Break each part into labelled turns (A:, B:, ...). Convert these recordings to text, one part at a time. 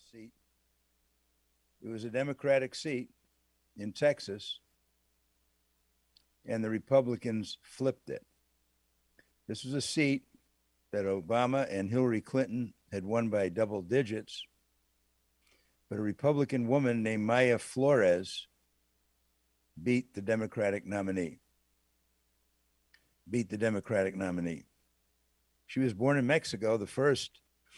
A: seat. It was a Democratic seat in Texas, and the Republicans flipped it. This was a seat that Obama and Hillary Clinton had won by double digits, but a Republican woman named Maya Flores beat the Democratic nominee. She was born in Mexico, the first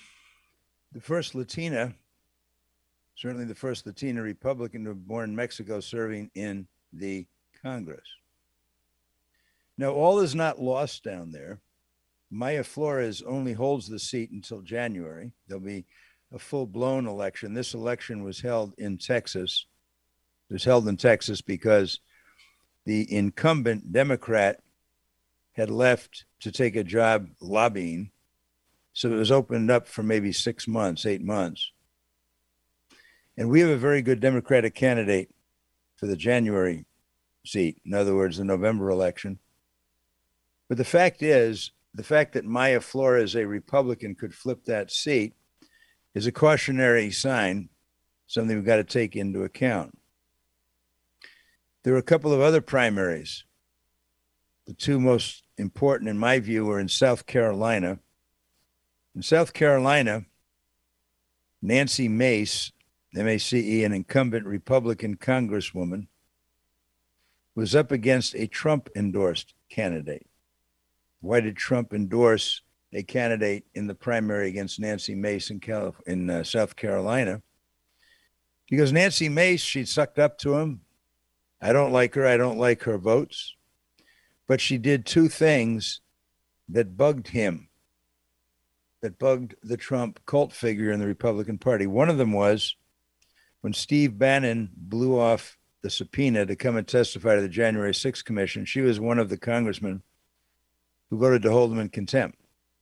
A: Latina, certainly the first Latina Republican to be born in Mexico serving in the Congress. Now, all is not lost down there. Maya Flores only holds the seat until January. There'll be a full-blown election. This election was held in Texas. It was held in Texas because the incumbent Democrat had left to take a job lobbying. So it was opened up for maybe 6 months, 8 months. And we have a very good Democratic candidate for the January seat, in other words, the November election. But the fact that Maya Flores, a Republican, could flip that seat is a cautionary sign, something we've got to take into account. There were a couple of other primaries. The two most important, in my view, were in South Carolina. In South Carolina, Nancy Mace, M-A-C-E, an incumbent Republican congresswoman, was up against a Trump-endorsed candidate. Why did Trump endorse a candidate in the primary against Nancy Mace in South Carolina? Because Nancy Mace, she sucked up to him. I don't like her. I don't like her votes. But she did two things that bugged him, that bugged the Trump cult figure in the Republican Party. One of them was when Steve Bannon blew off the subpoena to come and testify to the January 6th Commission. She was one of the congressmen who voted to hold him in contempt.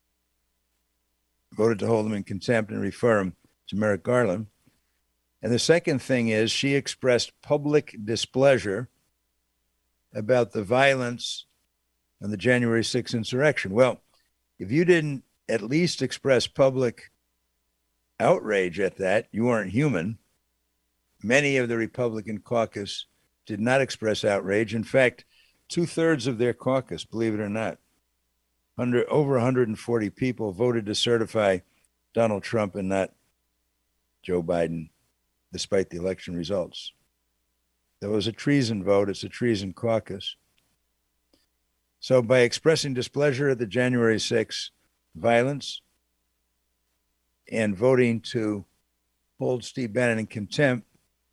A: And refer him to Merrick Garland. And the second thing is she expressed public displeasure about the violence on the January 6th insurrection. Well, if you didn't at least express public outrage at that, you weren't human. Many of the Republican caucus did not express outrage. In fact, 2/3 of their caucus, believe it or not, over 140 people voted to certify Donald Trump and not Joe Biden, despite the election results. There was a treason vote. It's a treason caucus. So by expressing displeasure at the January 6th violence and voting to hold Steve Bannon in contempt,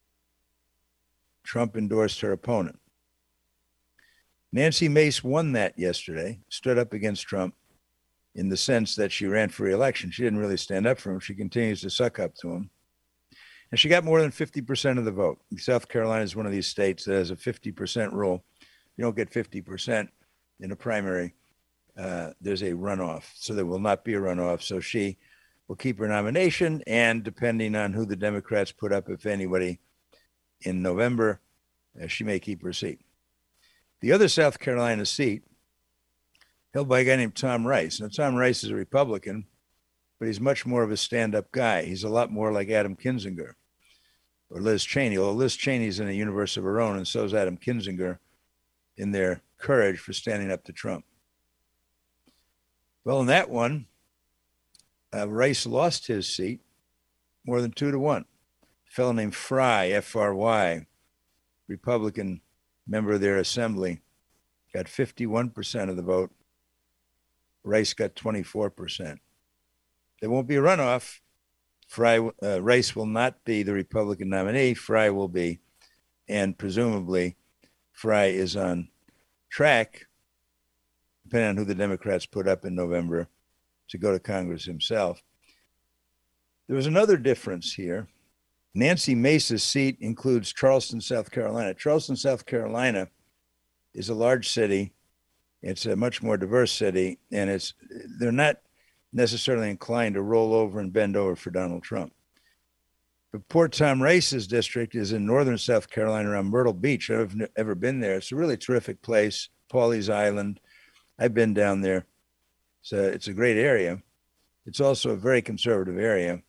A: Trump endorsed her opponent. Nancy Mace won that yesterday, stood up against Trump in the sense that she ran for re-election. She didn't really stand up for him. She continues to suck up to him. And she got more than 50% of the vote. South Carolina is one of these states that has a 50% rule. You don't get 50% in a primary. There's a runoff. So there will not be a runoff. So she will keep her nomination. And depending on who the Democrats put up, if anybody, in November, she may keep her seat. The other South Carolina seat held by a guy named Tom Rice. Now, Tom Rice is a Republican, but he's much more of a stand-up guy. He's a lot more like Adam Kinzinger or Liz Cheney, although Liz Cheney's in a universe of her own, and so is Adam Kinzinger in their courage for standing up to Trump. Well, in that one, Rice lost his seat more than 2-1. A fellow named Fry, F-R-Y, Republican member of their assembly, got 51% of the vote. Rice got 24%. There won't be a runoff. Rice will not be the Republican nominee. Fry will be. And presumably, Fry is on track, depending on who the Democrats put up in November, to go to Congress himself. There was another difference here. Nancy Mace's seat includes Charleston, South Carolina. Charleston, South Carolina is a large city. It's a much more diverse city, and they're not necessarily inclined to roll over and bend over for Donald Trump. But poor Tom Rice's district is in northern South Carolina around Myrtle Beach. I've ever been there. It's a really terrific place, Pawleys Island. I've been down there. So it's a great area. It's also a very conservative area.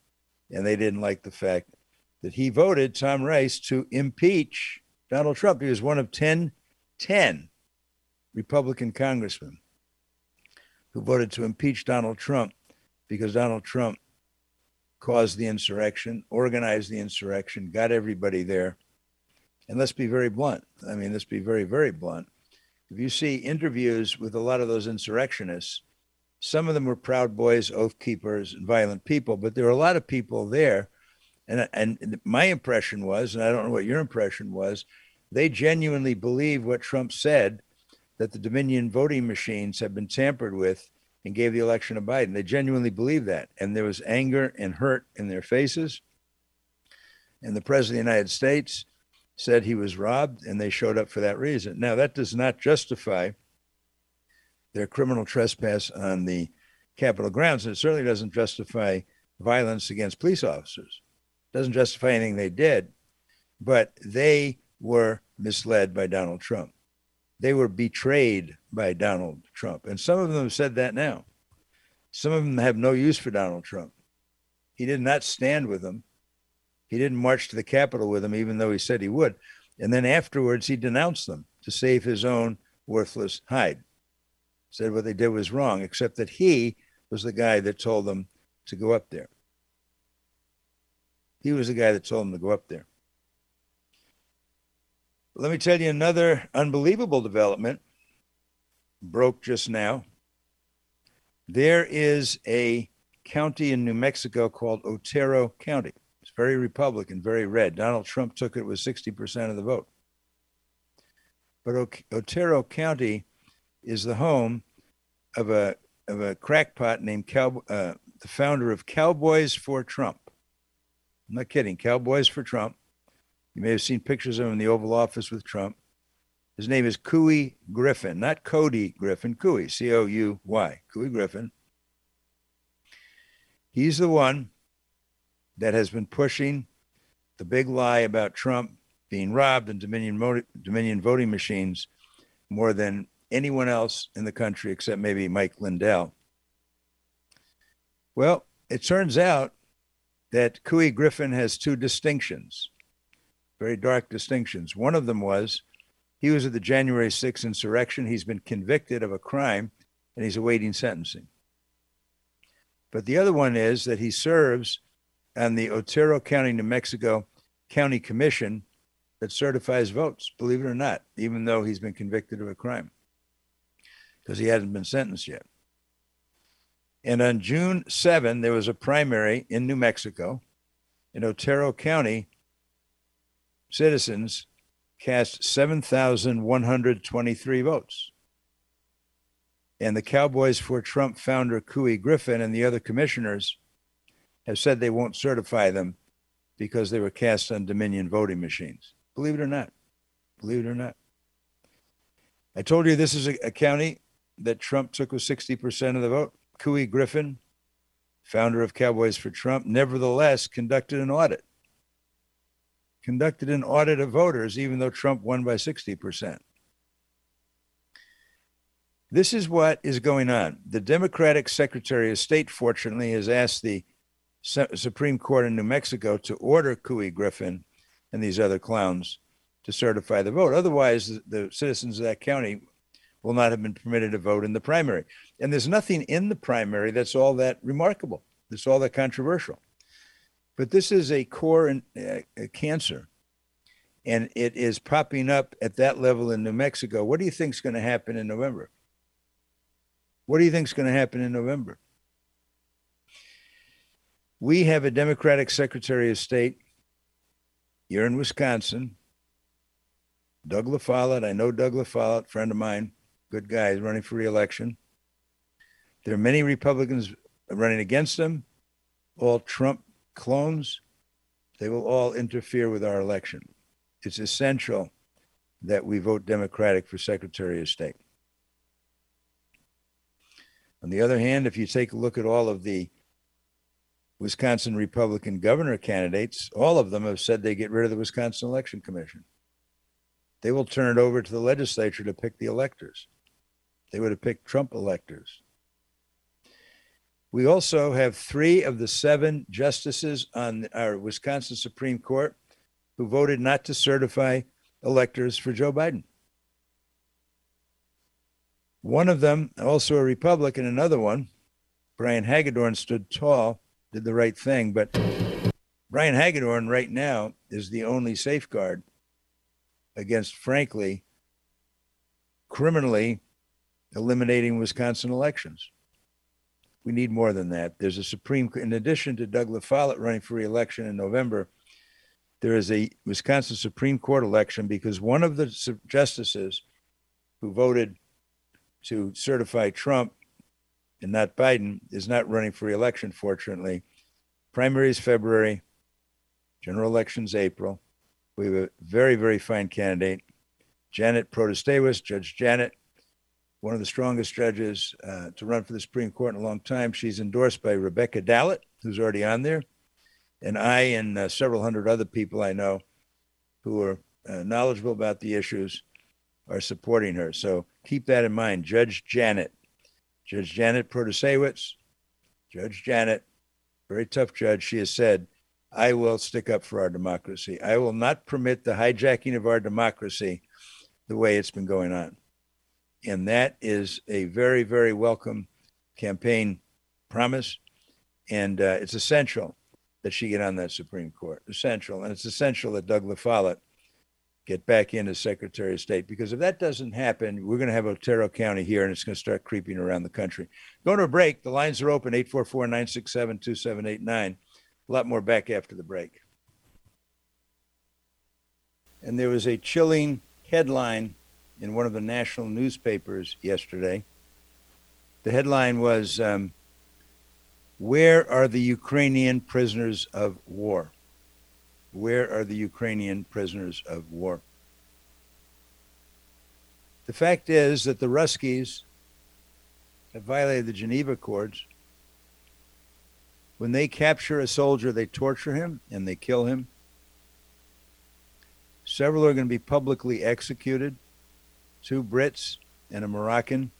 A: And they didn't like the fact that he voted, Tom Rice, to impeach Donald Trump. He was one of 10 Republican congressmen who voted to impeach Donald Trump because Donald Trump caused the insurrection, organized the insurrection, got everybody there. And let's be very blunt. I mean, let's be very, very blunt. If you see interviews with a lot of those insurrectionists, some of them were Proud Boys, oath keepers, and violent people, but there were a lot of people there. And my impression was, and I don't know what your impression was, they genuinely believe what Trump said, that the Dominion voting machines have been tampered with and gave the election to Biden. They genuinely believe that. And there was anger and hurt in their faces. And the president of the United States said he was robbed, and they showed up for that reason. Now, that does not justify their criminal trespass on the Capitol grounds, and it certainly doesn't justify violence against police officers. It doesn't justify anything they did, but they were misled by Donald Trump. They were betrayed by Donald Trump. And some of them have said that now. Some of them have no use for Donald Trump. He did not stand with them. He didn't march to the Capitol with them, even though he said he would. And then afterwards, he denounced them to save his own worthless hide. Said what they did was wrong, except that he was the guy that told them to go up there. He was the guy that told them to go up there. Let me tell you another unbelievable development broke just now. There is a county in New Mexico called Otero County. It's very Republican, very red. Donald Trump took it with 60% of the vote. But Otero County is the home of a crackpot named the founder of Cowboys for Trump. I'm not kidding. Cowboys for Trump. You may have seen pictures of him in the Oval Office with Trump. His name is Couy Griffin, not Cody Griffin, Couy, C-O-U-Y, Couy Griffin. He's the one that has been pushing the big lie about Trump being robbed and Dominion voting machines more than anyone else in the country except maybe Mike Lindell. Well, it turns out that Couy Griffin has two distinctions, very dark distinctions. One of them was he was at the January 6th insurrection. He's been convicted of a crime, and he's awaiting sentencing. But the other one is that he serves on the Otero County, New Mexico County Commission that certifies votes, believe it or not, even though he's been convicted of a crime, because he hasn't been sentenced yet. And on June 7, there was a primary in New Mexico. In Otero County, citizens cast 7,123 votes. And the Cowboys for Trump founder, Couy Griffin, and the other commissioners have said they won't certify them because they were cast on Dominion voting machines. Believe it or not. Believe it or not. I told you this is a county that Trump took with 60% of the vote. Couy Griffin, founder of Cowboys for Trump, nevertheless conducted an audit. Conducted an audit of voters, even though Trump won by 60%. This is what is going on. The Democratic Secretary of State, fortunately, has asked the Supreme Court in New Mexico to order Couy Griffin and these other clowns to certify the vote. Otherwise, the citizens of that county will not have been permitted to vote in the primary. And there's nothing in the primary that's all that remarkable. That's all that controversial. But this is a core cancer, and it is popping up at that level in New Mexico. What do you think is going to happen in November? What do you think is going to happen in November? We have a Democratic Secretary of State here in Wisconsin, Doug LaFollette. I know Doug LaFollette, friend of mine, good guy, is running for re-election. There are many Republicans running against him, all Trump clones. They will all interfere with our election. It's essential that we vote Democratic for Secretary of State. On the other hand, if you take a look at all of the Wisconsin Republican governor candidates, all of them have said they get rid of the Wisconsin Election Commission. They will turn it over to the legislature to pick the electors. They would have picked Trump electors. We also have 3 of the 7 justices on our Wisconsin Supreme Court who voted not to certify electors for Joe Biden. One of them, also a Republican, another one, Brian Hagedorn, stood tall, did the right thing. But Brian Hagedorn right now is the only safeguard against, frankly, criminally eliminating Wisconsin elections. We need more than that. There's a Supreme, in addition to Doug LaFollette running for re-election in November, there is a Wisconsin Supreme Court election because one of the justices who voted to certify Trump and not Biden is not running for re-election, fortunately. Primary is February, general elections April. We have a very, very fine candidate, Janet Protestewis, Judge Janet, one of the strongest judges to run for the Supreme Court in a long time. She's endorsed by Rebecca Dallett, who's already on there, and I and several hundred other people I know who are knowledgeable about the issues are supporting her. So keep that in mind. Judge Janet Protasiewicz, Judge Janet, very tough judge. She has said, I will stick up for our democracy. I will not permit the hijacking of our democracy the way it's been going on. And that is a very, very welcome campaign promise. And it's essential that she get on that Supreme Court. Essential. And it's essential that Doug LaFollette get back in as Secretary of State, because if that doesn't happen, we're going to have Otero County here and it's going to start creeping around the country. Going to a break. The lines are open, 844-967-2789. A lot more back after the break. And there was a chilling headline in one of the national newspapers yesterday. The headline was, where are the Ukrainian prisoners of war? Where are the Ukrainian prisoners of war? The fact is that the Ruskies have violated the Geneva Accords. When they capture a soldier, they torture him and they kill him. Several are going to be publicly executed. 2 Brits and a Moroccan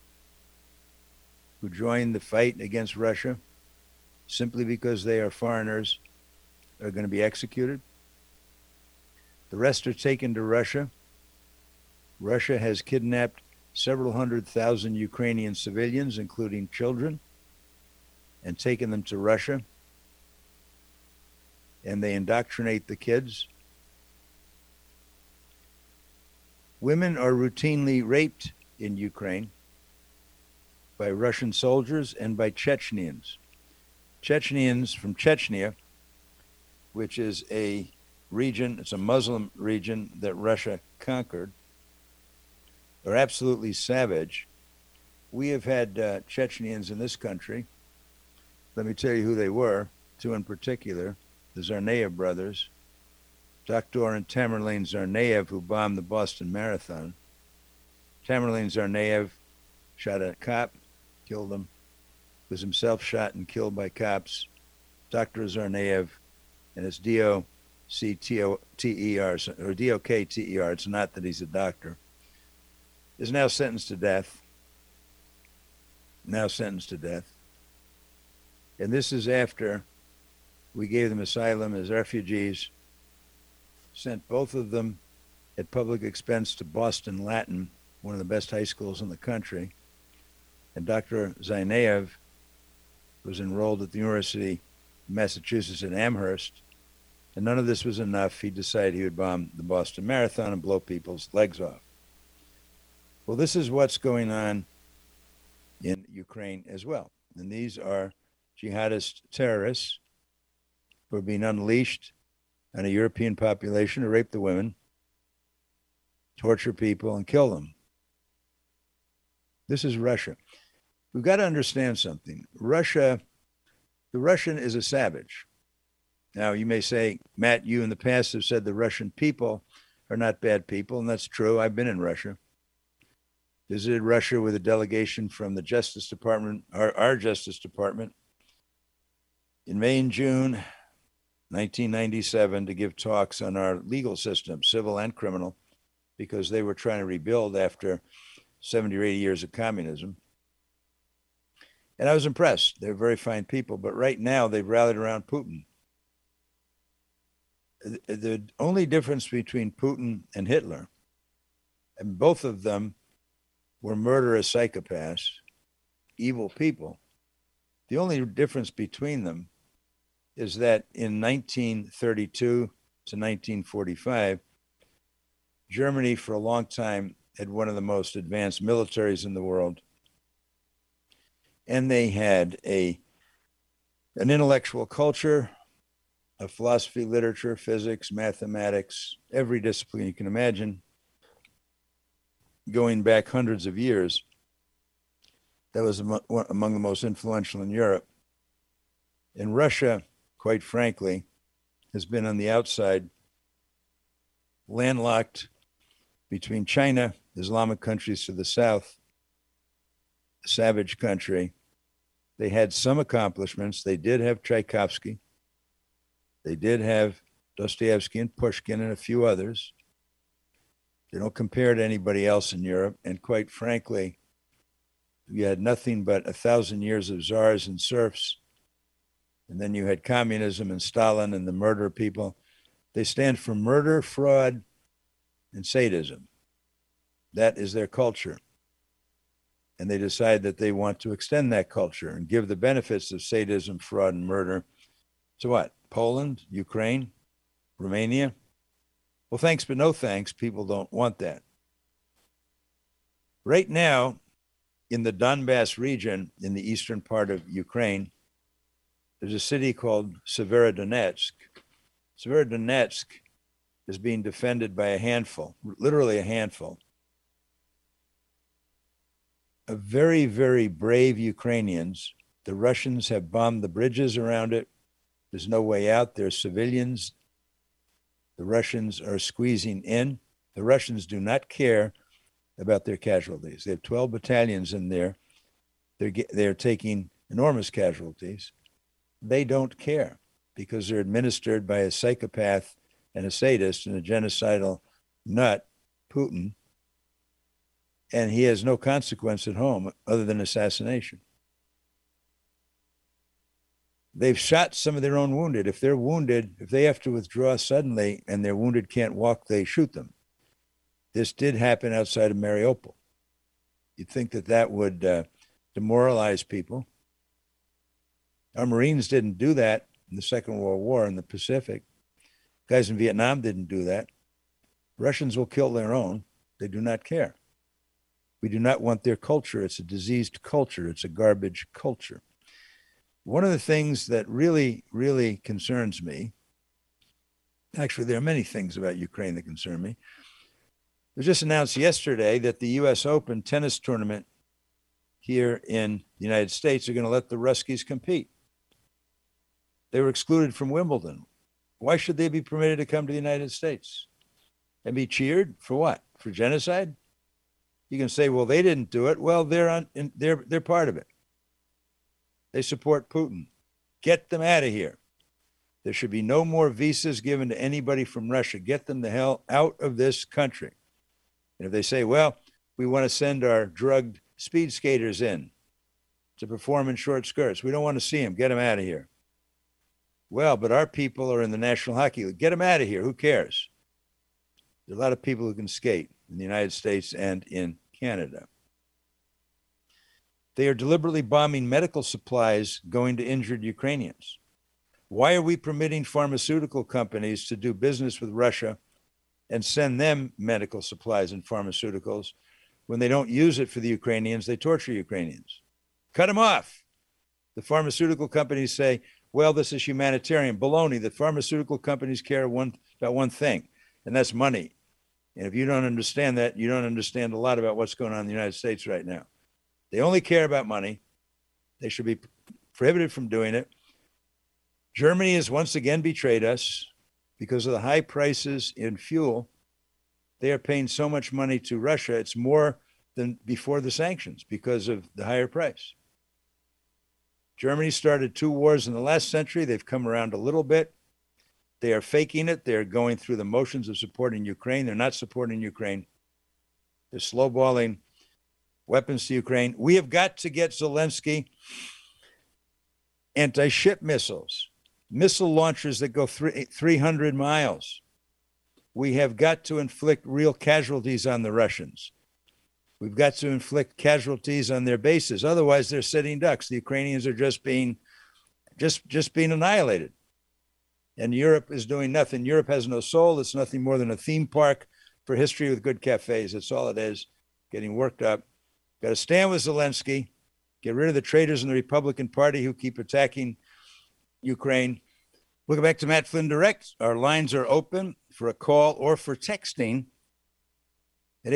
A: who joined the fight against Russia simply because they are foreigners are going to be executed. The rest are taken to Russia. Russia has kidnapped several 100,000 Ukrainian civilians, including children, and taken them to Russia. And they indoctrinate the kids. Women are routinely raped in Ukraine by Russian soldiers and by Chechens. Chechens from Chechnya, which is a region, it's a Muslim region that Russia conquered, are absolutely savage. We have had Chechens in this country. Let me tell you who they were, 2 in particular, the Tsarnaev brothers, Dr. and Tamerlane Tsarnaev, who bombed the Boston Marathon. Tamerlane Tsarnaev shot a cop, killed him, was himself shot and killed by cops. Dr. Tsarnaev, and it's D-O-C-T-O-T-E-R, or D-O-K-T-E-R, it's not that he's a doctor, is now sentenced to death. Now sentenced to death. And this is after we gave them asylum as refugees, sent both of them at public expense to Boston Latin, one of the best high schools in the country. And Dr. Tsarnaev was enrolled at the University of Massachusetts in Amherst. And none of this was enough. He decided he would bomb the Boston Marathon and blow people's legs off. Well, this is what's going on in Ukraine as well. And these are jihadist terrorists who are being unleashed on a European population to rape the women, torture people, and kill them. This is Russia. We've got to understand something. The Russian is a savage. Now, you may say, Matt, you in the past have said the Russian people are not bad people, and that's true. I've been in Russia. Visited Russia with a delegation from the Justice Department, our Justice Department, in May and June 1997 to give talks on our legal system, civil and criminal, because they were trying to rebuild after 70 or 80 years of communism. And I was impressed. They're very fine people. But right now, they've rallied around Putin. The only difference between Putin and Hitler, and both of them were murderous psychopaths, evil people. The only difference between them is that in 1932 to 1945, Germany for a long time had one of the most advanced militaries in the world. And they had an intellectual culture, of philosophy, literature, physics, mathematics, every discipline you can imagine, going back hundreds of years. That was among the most influential in Europe. And Russia, quite frankly, has been on the outside, landlocked between China, Islamic countries to the south, a savage country. They had some accomplishments. They did have Tchaikovsky. They did have Dostoevsky and Pushkin and a few others. They don't compare to anybody else in Europe. And quite frankly, you had nothing but 1,000 years of czars and serfs. And then you had communism and Stalin and the murder of people. They stand for murder, fraud, and sadism. That is their culture. And they decide that they want to extend that culture and give the benefits of sadism, fraud, and murder to what? Poland, Ukraine, Romania? Well, thanks, but no thanks. People don't want that. Right now, in the Donbass region, in the eastern part of Ukraine, there's a city called Severodonetsk. Severodonetsk is being defended by a handful, literally a handful, of very, very brave Ukrainians. The Russians have bombed the bridges around it. There's no way out. There's civilians. The Russians are squeezing in. The Russians do not care about their casualties. They have 12 battalions in there. They're taking enormous casualties. They don't care because they're administered by a psychopath and a sadist and a genocidal nut, Putin, and he has no consequence at home other than assassination. They've shot some of their own wounded. If they're wounded, if they have to withdraw suddenly and their wounded can't walk, they shoot them. This did happen outside of Mariupol. You'd think that that would demoralize people. Our Marines didn't do that in the Second World War in the Pacific. Guys in Vietnam didn't do that. Russians will kill their own. They do not care. We do not want their culture. It's a diseased culture. It's a garbage culture. One of the things that really, really concerns me, actually, there are many things about Ukraine that concern me. It was just announced yesterday that the U.S. Open tennis tournament here in the United States are going to let the Ruskies compete. They were excluded from Wimbledon. Why should they be permitted to come to the United States and be cheered? For what? For genocide? You can say, well, they didn't do it. Well, they're part of it. They support Putin. Get them out of here. There should be no more visas given to anybody from Russia. Get them the hell out of this country. And if they say, well, we want to send our drugged speed skaters in to perform in short skirts, we don't want to see them. Get them out of here. Well, but our people are in the National Hockey League. Get them out of here. Who cares? There are a lot of people who can skate in the United States and in Canada. They are deliberately bombing medical supplies going to injured Ukrainians. Why are we permitting pharmaceutical companies to do business with Russia and send them medical supplies and pharmaceuticals when they don't use it for the Ukrainians? They torture Ukrainians. Cut them off. The pharmaceutical companies say, well, this is humanitarian. Baloney. The pharmaceutical companies care about one thing, and that's money. And if you don't understand that, you don't understand a lot about what's going on in the United States right now. They only care about money. They should be prohibited from doing it. Germany has once again betrayed us because of the high prices in fuel. They are paying so much money to Russia. It's more than before the sanctions because of the higher price. Germany started 2 wars in the last century. They've come around a little bit. They are faking it. They're going through the motions of supporting Ukraine. They're not supporting Ukraine. They're slowballing weapons to Ukraine. We have got to get Zelensky anti-ship missiles, missile launchers that go 300 miles. We have got to inflict real casualties on the Russians. We've got to inflict casualties on their bases. Otherwise, they're sitting ducks. The Ukrainians are just being annihilated. And Europe is doing nothing. Europe has no soul. It's nothing more than a theme park for history with good cafes. That's all it is, getting worked up. Got to stand with Zelensky, get rid of the traitors in the Republican Party who keep attacking Ukraine. Welcome back to Matt Flynn Direct. Our lines are open for a call or for texting at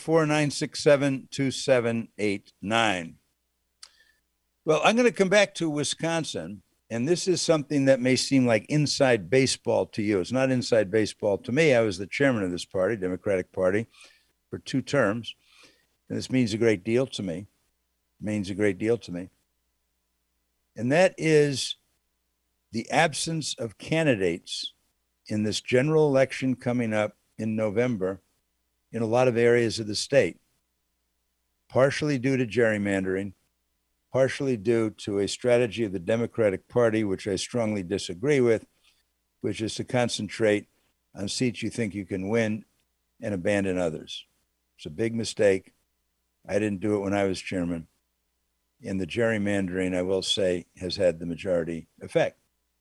A: 844-967-2789. Well, I'm going to come back to Wisconsin, and this is something that may seem like inside baseball to you. It's not inside baseball to me. I was the chairman of this party, Democratic Party, for 2 terms, and this means a great deal to me. It means a great deal to me. And that is the absence of candidates in this general election coming up in November in a lot of areas of the state, partially due to gerrymandering, partially due to a strategy of the Democratic Party, which I strongly disagree with, which is to concentrate on seats you think you can win and abandon others. It's a big mistake. I didn't do it when I was chairman. And the gerrymandering, I will say, has had the majority effect.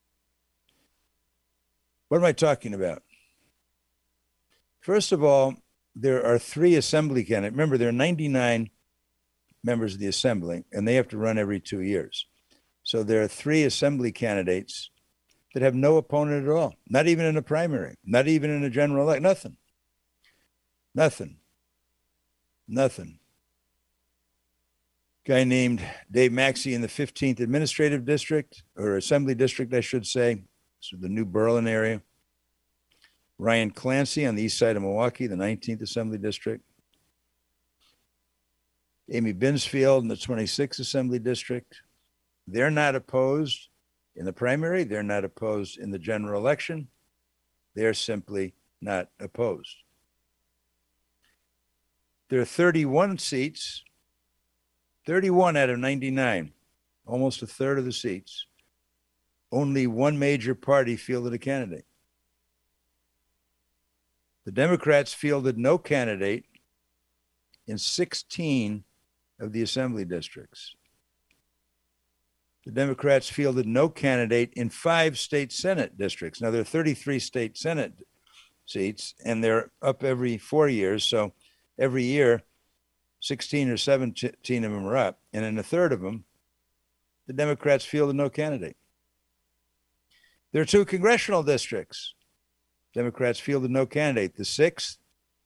A: What am I talking about? First of all, there are 3 assembly candidates. Remember, there are 99 members of the assembly, and they have to run every 2 years. So there are 3 assembly candidates that have no opponent at all, not even in a primary, not even in a general election, nothing. Guy named Dave Maxey in the 15th Administrative District, or Assembly District, I should say, so the New Berlin area. Ryan Clancy on the east side of Milwaukee, the 19th Assembly District. Amy Binsfield in the 26th Assembly District. They're not opposed in the primary. They're not opposed in the general election. They're simply not opposed. There are 31 seats, 31 out of 99, almost a third of the seats. Only one major party fielded a candidate. The Democrats fielded no candidate in 16 of the assembly districts. The Democrats fielded no candidate in 5 state Senate districts. Now, there are 33 state Senate seats, and they're up every 4 years. So every year, 16 or 17 of them are up. And in a third of them, the Democrats fielded no candidate. There are 2 congressional districts. Democrats fielded no candidate. The 6th,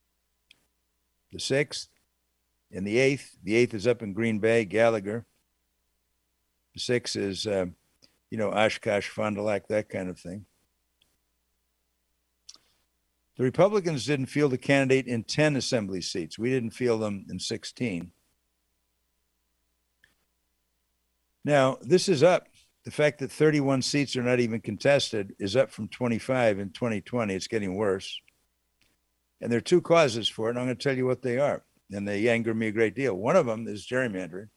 A: and the 8th. The 8th is up in Green Bay, Gallagher. The 6th is, Oshkosh, Fond du Lac, that kind of thing. The Republicans didn't field a candidate in 10 assembly seats. We didn't field them in 16. Now, this is up. The fact that 31 seats are not even contested is up from 25 in 2020. It's getting worse. And there are 2 causes for it, and I'm going to tell you what they are. And they anger me a great deal. One of them is gerrymandering.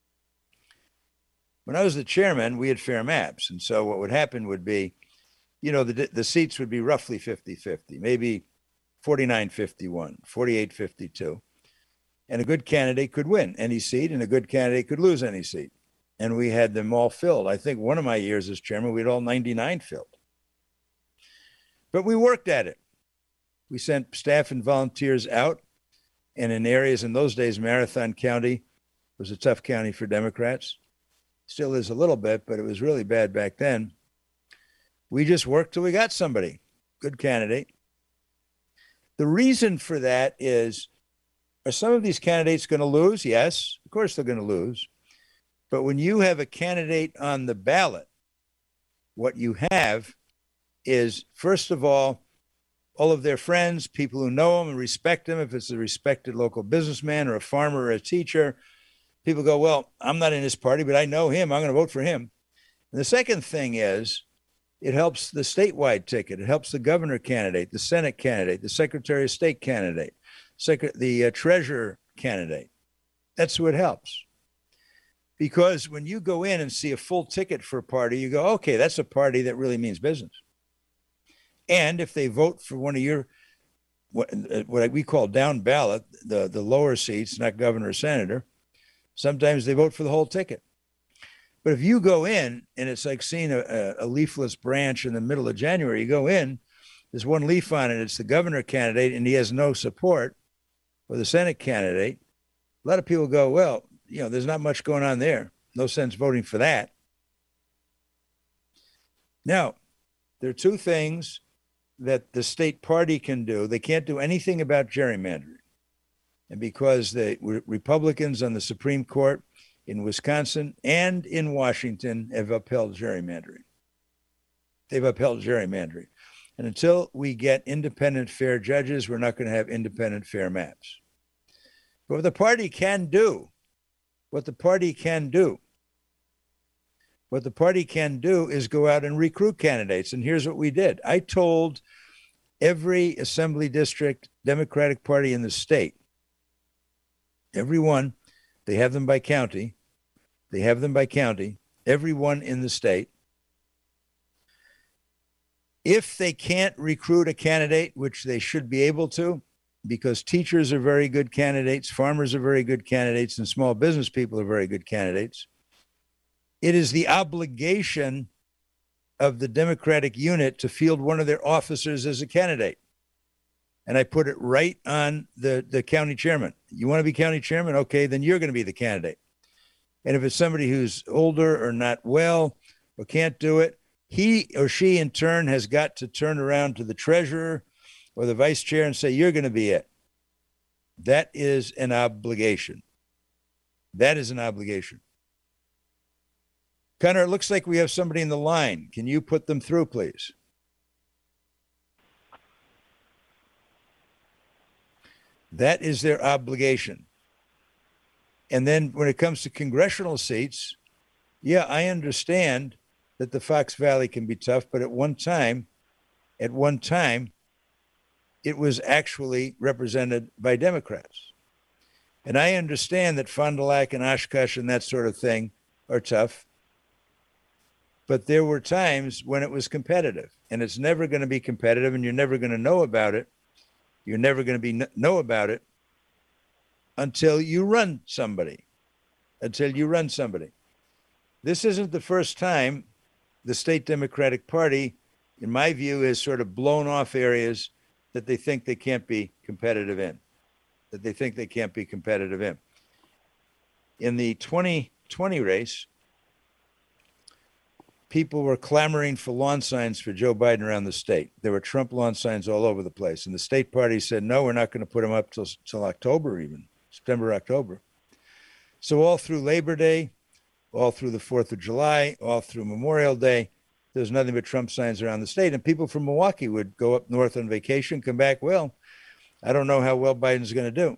A: When I was the chairman, we had fair maps. And so what would happen would be, the seats would be roughly 50-50, maybe 49-51, 48-52. And a good candidate could win any seat, and a good candidate could lose any seat. And we had them all filled. I think one of my years as chairman, we had all 99 filled. But we worked at it. We sent staff and volunteers out. And in areas in those days, Marathon County was a tough county for Democrats. Still is a little bit, but it was really bad back then. We just worked till we got somebody, good candidate. The reason for that is, are some of these candidates going to lose? Yes, of course they're going to lose. But when you have a candidate on the ballot, what you have is, first of all of their friends, people who know them and respect them. If it's a respected local businessman or a farmer or a teacher, people go, well, I'm not in his party, but I know him. I'm going to vote for him. And the second thing is, it helps the statewide ticket. It helps the governor candidate, the Senate candidate, the Secretary of State candidate, the treasurer candidate. That's what helps. Because when you go in and see a full ticket for a party, you go, okay, that's a party that really means business. And if they vote for one of your, what we call down ballot, the lower seats, not governor or senator, sometimes they vote for the whole ticket. But if you go in and it's like seeing a leafless branch in the middle of January, you go in, there's one leaf on it, it's the governor candidate, and he has no support for the Senate candidate. A lot of people go, well, there's not much going on there. No sense voting for that. Now, there are two things that the state party can do. They can't do anything about gerrymandering. And because the Republicans on the Supreme Court in Wisconsin and in Washington have upheld gerrymandering. They've upheld gerrymandering. And until we get independent, fair judges, we're not going to have independent, fair maps. But what the party can do is go out and recruit candidates. And here's what we did. I told every assembly district Democratic Party in the state, every one, they have them by county, every one in the state. If they can't recruit a candidate, which they should be able to, because teachers are very good candidates, farmers are very good candidates, and small business people are very good candidates, it is the obligation of the Democratic unit to field one of their officers as a candidate. And I put it right on the county chairman. You want to be county chairman? Okay, then you're going to be the candidate. And if it's somebody who's older or not well or can't do it, he or she in turn has got to turn around to the treasurer or the vice chair and say, you're going to be it. That is an obligation. That is an obligation. Connor, it looks like we have somebody in the line. Can you put them through, please? That is their obligation. And then when it comes to congressional seats, yeah, I understand that the Fox Valley can be tough, but at one time, it was actually represented by Democrats. And I understand that Fond du Lac and Oshkosh and that sort of thing are tough, but there were times when it was competitive, and it's never going to be competitive, and you're never going to know about it. You're never going to know about it until you run somebody. This isn't the first time the state Democratic Party, in my view, has sort of blown off areas that they think they can't be competitive in. In the 2020 race, people were clamoring for lawn signs for Joe Biden around the state. There were Trump lawn signs all over the place. And the state party said, no, we're not going to put them up till October even, September, October. So all through Labor Day, all through the 4th of July, all through Memorial Day, there's nothing but Trump signs around the state. And people from Milwaukee would go up north on vacation, come back, well, I don't know how well Biden's going to do.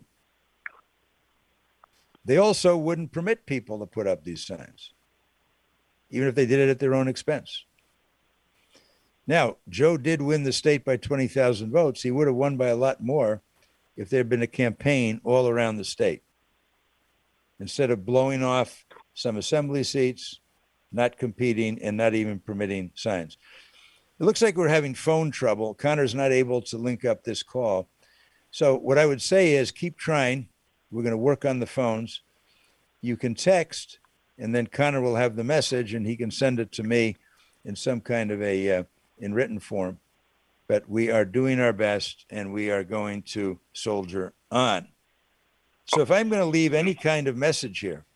A: They also wouldn't permit people to put up these signs, even if they did it at their own expense. Now, Joe did win the state by 20,000 votes. He would have won by a lot more if there had been a campaign all around the state. Instead of blowing off some assembly seats, not competing, and not even permitting signs. It looks like we're having phone trouble. Connor's not able to link up this call. So what I would say is keep trying. We're going to work on the phones. You can text, and then Connor will have the message, and he can send it to me in some kind of in written form. But we are doing our best, and we are going to soldier on. So if I'm going to leave any kind of message here,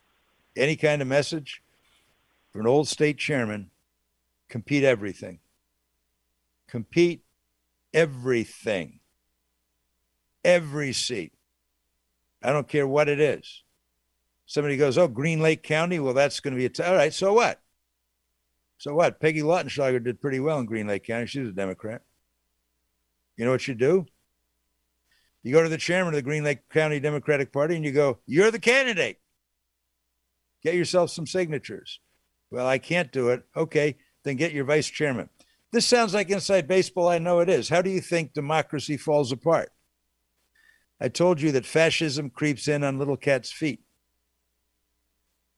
A: for an old state chairman, compete everything. Compete everything. Every seat. I don't care what it is. Somebody goes, oh, Green Lake County? Well, that's going to be all right, so what? Peggy Lautenschlager did pretty well in Green Lake County. She was a Democrat. You know what you do? You go to the chairman of the Green Lake County Democratic Party and you go, you're the candidate. Get yourself some signatures. Well, I can't do it. Okay, then get your vice chairman. This sounds like inside baseball. I know it is. How do you think democracy falls apart? I told you that fascism creeps in on little cat's feet.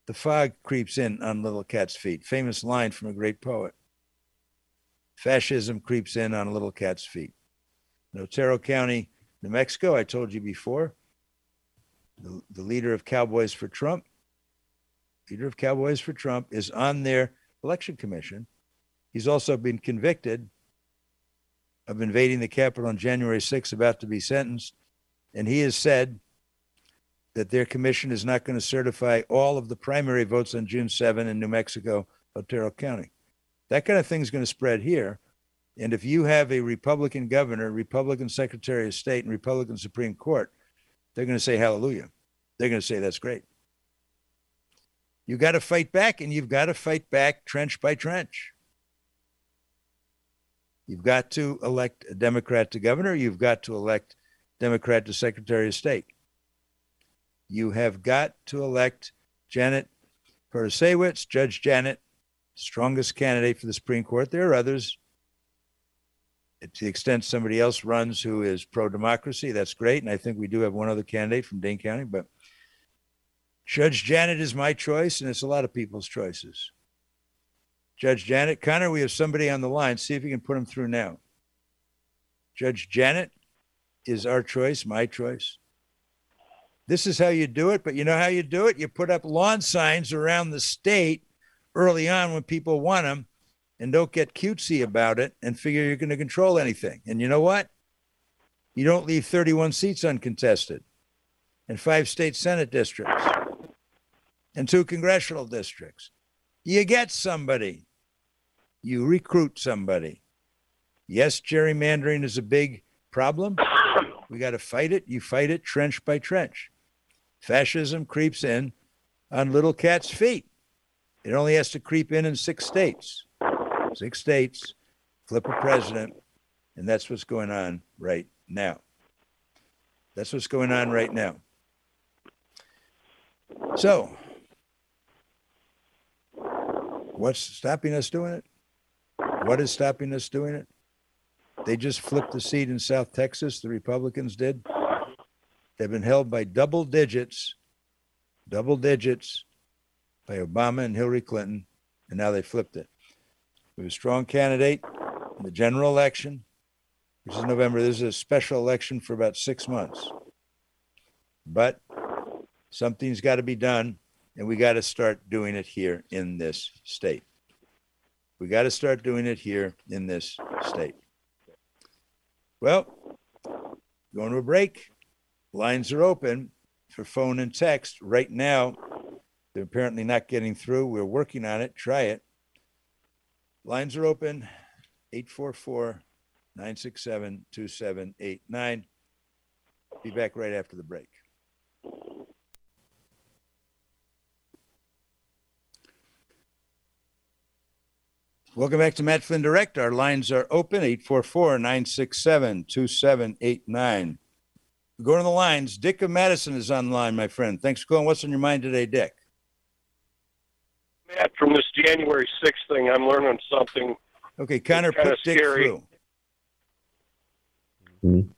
A: the fog creeps in on little cat's feet. Famous line from a great poet. Fascism creeps in on little cat's feet. In Otero County, New Mexico, I told you before, the leader of Cowboys for Trump is on their election commission. He's also been convicted of invading the Capitol on January 6th, about to be sentenced. And he has said that their commission is not going to certify all of the primary votes on June 7 in New Mexico, Otero County. That kind of thing is going to spread here. And if you have a Republican governor, Republican Secretary of State, and Republican Supreme Court, they're going to say hallelujah. They're going to say that's great. You got to fight back, and you've got to fight back trench by trench. You've got to elect a Democrat to governor. You've got to elect Democrat to Secretary of State. You have got to elect Janet Protasiewicz, Judge Janet, strongest candidate for the Supreme Court. There are others. To the extent somebody else runs who is pro-democracy, that's great. And I think we do have one other candidate from Dane County. But Judge Janet is my choice, and it's a lot of people's choices. Judge Janet. Connor, we have somebody on the line. See if you can put him through now. Judge Janet is our choice, my choice. This is how you do it, but you know how you do it? You put up lawn signs around the state early on when people want them, and don't get cutesy about it and figure you're going to control anything. And you know what? You don't leave 31 seats uncontested and 5 state Senate districts and 2 congressional districts. You get somebody. You recruit somebody. Yes, gerrymandering is a big problem. We got to fight it. You fight it trench by trench. Fascism creeps in on little cat's feet. It only has to creep in 6 states. 6 states, flip a president, and that's what's going on right now. That's what's going on right now. So, what's stopping us doing it? What is stopping us doing it? They just flipped the seat in South Texas, the Republicans did. They've been held by double digits by Obama and Hillary Clinton, and now they flipped it. We have a strong candidate in the general election, which is November. This is a special election for about 6 months. But something's got to be done, and we got to start doing it here in this state. We got to start doing it here in this state. Well, going to a break. Lines are open for phone and text. Right now, they're apparently not getting through. We're working on it. Try it. Lines are open, 844-967-2789. Be back right after the break. Welcome back to Matt Flynn Direct. Our lines are open, 844-967-2789. We're going to the lines. Dick of Madison is on the line, my friend. Thanks for calling. What's on your mind today, Dick?
B: Matt, from this January 6th thing, I'm learning something.
A: Okay, Connor, put Dick
B: scary.
A: through.
C: Mm-hmm.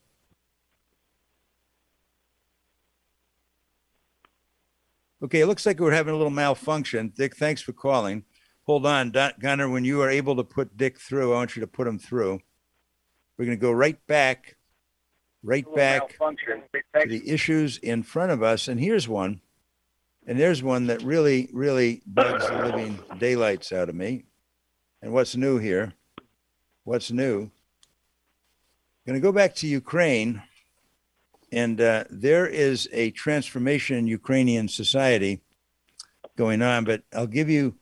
A: Okay, it looks like we're having a little malfunction. Dick, thanks for calling. Hold on, Connor, when you are able to put Dick through, I want you to put him through. We're going to go right back to the issues in front of us. And here's one. And there's one that really, really bugs the living daylights out of me. And what's new here? What's new? I'm going to go back to Ukraine. And there is a transformation in Ukrainian society going on. But I'll give you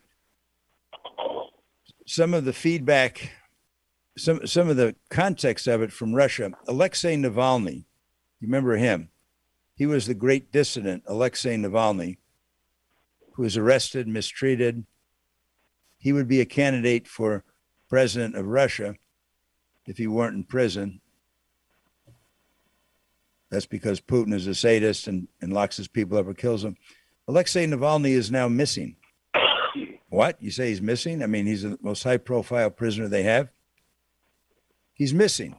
A: some of the feedback, some of the context of it from Russia. Alexei Navalny, you remember him? He was the great dissident, Alexei Navalny, who was arrested, mistreated. He would be a candidate for president of Russia if he weren't in prison. That's because Putin is a sadist and locks his people up or kills them. Alexei Navalny is now missing. What? You say he's missing? I mean, he's the most high-profile prisoner they have. He's missing.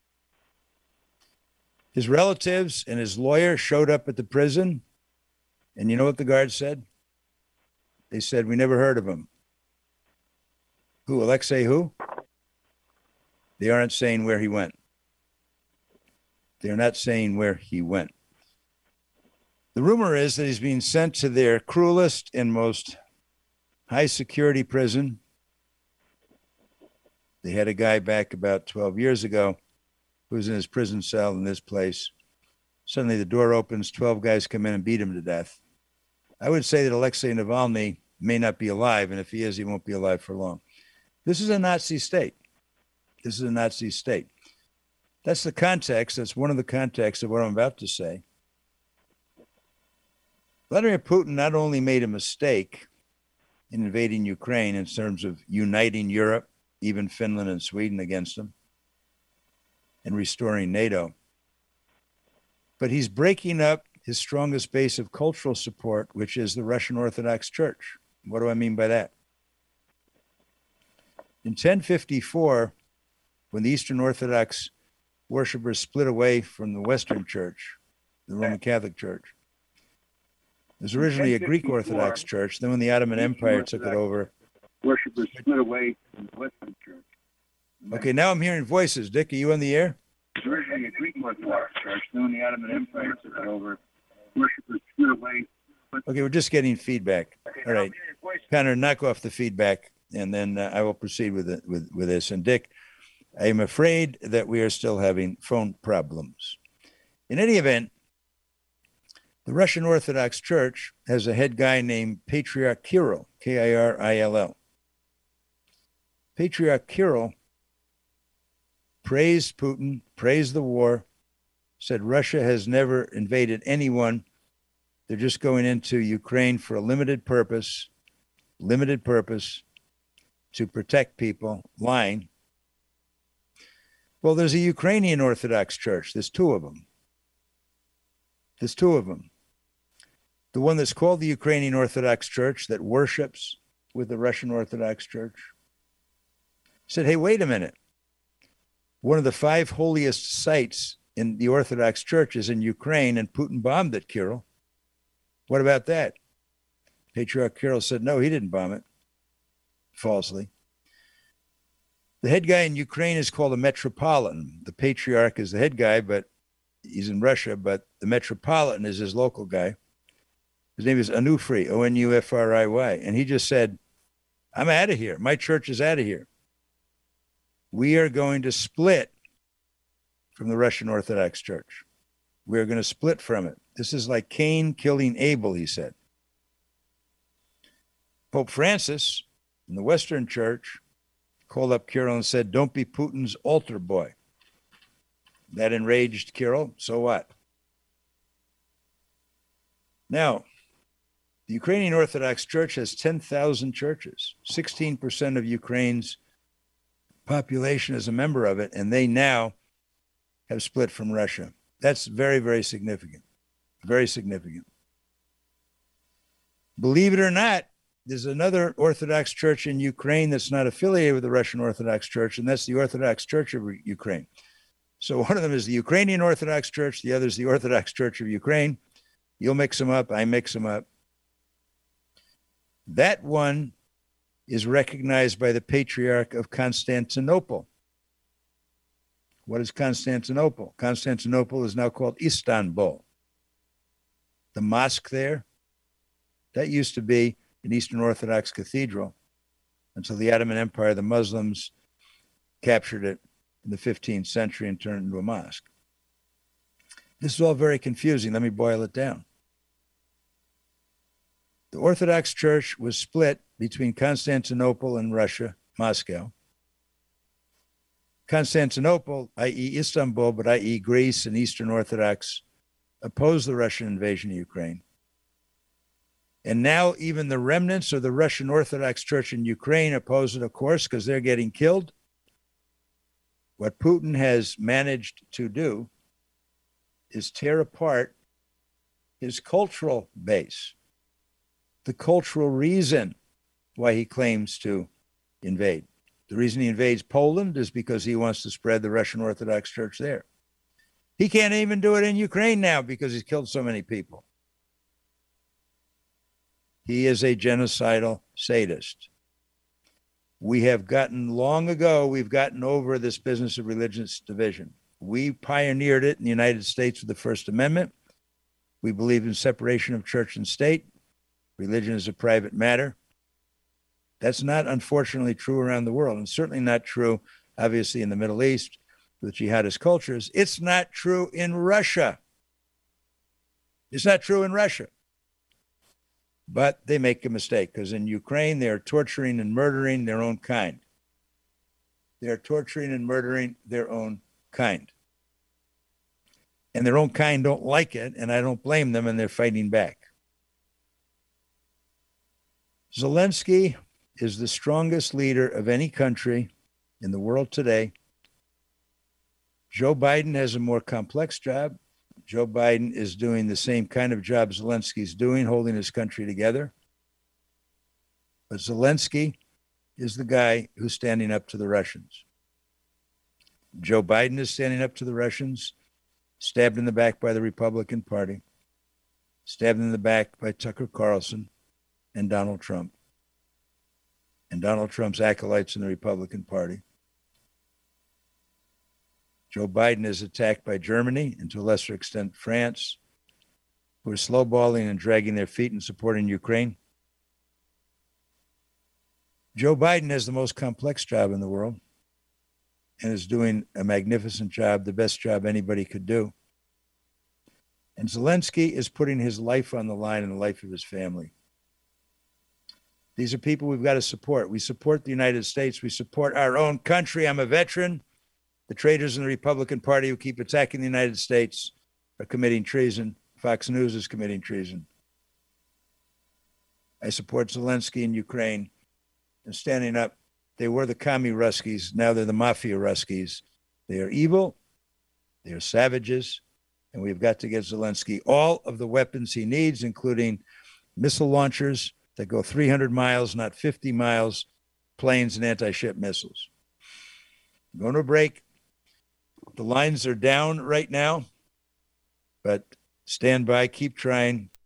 A: His relatives and his lawyer showed up at the prison, and you know what the guard said? They said, we never heard of him. Who, Alexei who? They aren't saying where he went. They're not saying where he went. The rumor is that he's being sent to their cruelest and most high security prison. They had a guy back about 12 years ago who was in his prison cell in this place. Suddenly the door opens, 12 guys come in and beat him to death. I would say that Alexei Navalny may not be alive, and if he is, he won't be alive for long. This is a Nazi state. This is a Nazi state. That's the context. That's one of the contexts of what I'm about to say. Vladimir Putin not only made a mistake in invading Ukraine in terms of uniting Europe, even Finland and Sweden against him, and restoring NATO, but he's breaking up his strongest base of cultural support, which is the Russian Orthodox Church. What do I mean by that? In 1054, when the Eastern Orthodox worshippers split away from the Western Church, the Roman Catholic Church, it was originally a Greek Orthodox Church. Then when the Ottoman Empire took it over,
C: worshippers split away from the Western Church.
A: Okay, now I'm hearing voices. Dick, are you on the air?
C: It was originally a Greek Orthodox Church. Then when the Ottoman Empire took it over, worshippers split away.
A: Okay, we're just getting feedback. All right, Connor, knock off the feedback, and then I will proceed with it, with this. And Dick, I am afraid that we are still having phone problems. In any event, the Russian Orthodox Church has a head guy named Patriarch Kirill, K-I-R-I-L-L. Patriarch Kirill praised Putin, praised the war, said Russia has never invaded anyone. They're just going into Ukraine for a limited purpose to protect people, lying. Well, there's a Ukrainian Orthodox Church. There's two of them. The one that's called the Ukrainian Orthodox Church that worships with the Russian Orthodox Church said, hey, wait a minute. One of the 5 holiest sites in the Orthodox Church is in Ukraine, and Putin bombed it, Kirill. What about that? Patriarch Kirill said, no, he didn't bomb it. Falsely. The head guy in Ukraine is called a metropolitan. The patriarch is the head guy, but he's in Russia, but the metropolitan is his local guy. His name is Onufriy, O-N-U-F-R-I-Y. And he just said, I'm out of here. My church is out of here. We are going to split from the Russian Orthodox Church. We are going to split from it. This is like Cain killing Abel, he said. Pope Francis in the Western Church called up Kirill and said, don't be Putin's altar boy. That enraged Kirill. So what? Now, the Ukrainian Orthodox Church has 10,000 churches. 16% of Ukraine's population is a member of it, and they now have split from Russia. That's very, very significant. Very significant. Believe it or not, there's another Orthodox Church in Ukraine that's not affiliated with the Russian Orthodox Church, and that's the Orthodox Church of Ukraine. So one of them is the Ukrainian Orthodox Church, the other is the Orthodox Church of Ukraine. You'll mix them up, I mix them up. That one is recognized by the Patriarch of Constantinople. What is Constantinople? Constantinople is now called Istanbul. The mosque there, that used to be an Eastern Orthodox cathedral until the Ottoman Empire, the Muslims captured it in the 15th century and turned it into a mosque. This is all very confusing. Let me boil it down. The Orthodox Church was split between Constantinople and Russia, Moscow. Constantinople, i.e. Istanbul, but i.e. Greece and Eastern Orthodox, opposed the Russian invasion of Ukraine. And now even the remnants of the Russian Orthodox Church in Ukraine oppose it, of course, because they're getting killed. What Putin has managed to do is tear apart his cultural base, the cultural reason why he claims to invade. The reason he invades Poland is because he wants to spread the Russian Orthodox Church there. He can't even do it in Ukraine now because he's killed so many people. He is a genocidal sadist. We have gotten we've gotten over this business of religious division. We pioneered it in the United States with the First Amendment. We believe in separation of church and state. Religion is a private matter. That's not, unfortunately, true around the world, and certainly not true, obviously, in the Middle East with jihadist cultures. It's not true in Russia. It's not true in Russia. But they make a mistake, because in Ukraine, they're torturing and murdering their own kind. They're torturing and murdering their own kind. And their own kind don't like it, and I don't blame them, and they're fighting back. Zelensky is the strongest leader of any country in the world today. Joe Biden has a more complex job. Joe Biden is doing the same kind of job Zelensky's doing, holding his country together. But Zelensky is the guy who's standing up to the Russians. Joe Biden is standing up to the Russians, stabbed in the back by the Republican Party, stabbed in the back by Tucker Carlson and Donald Trump, and Donald Trump's acolytes in the Republican Party. Joe Biden is attacked by Germany, and to a lesser extent France, who are slowballing and dragging their feet in supporting Ukraine. Joe Biden has the most complex job in the world and is doing a magnificent job, the best job anybody could do. And Zelensky is putting his life on the line and the life of his family. These are people we've got to support. We support the United States. We support our own country. I'm a veteran. The traitors in the Republican Party who keep attacking the United States are committing treason. Fox News is committing treason. I support Zelensky in Ukraine and standing up. They were the commie Ruskies. Now they're the mafia Ruskies. They are evil. They are savages. And we've got to get Zelensky all of the weapons he needs, including missile launchers that go 300 miles, not 50 miles, planes and anti-ship missiles. I'm going to a break. The lines are down right now, but stand by, keep trying.